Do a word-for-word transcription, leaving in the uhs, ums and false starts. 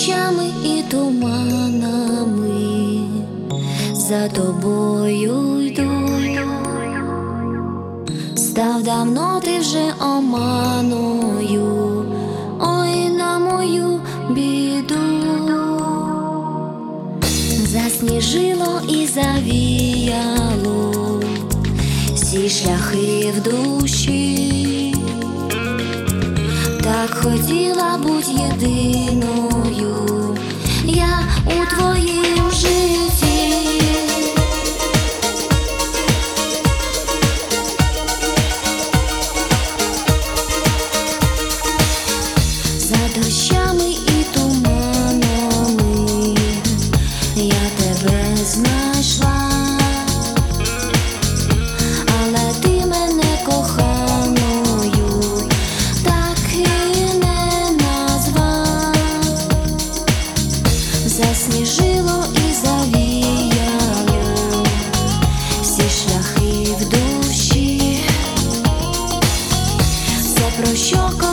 дощами і туманами за тобою йду. Став давно ти вже оманою, ой, на мою біду. Засніжило і завіяло всі шляхи в душі. Так хотіла бути єдиною я у твоїм житті. За дощами і туманами я тебе знайшла, але ти мене коханою так і не назвав. Засніжило і завіяло всі шляхи в душі. Все, про що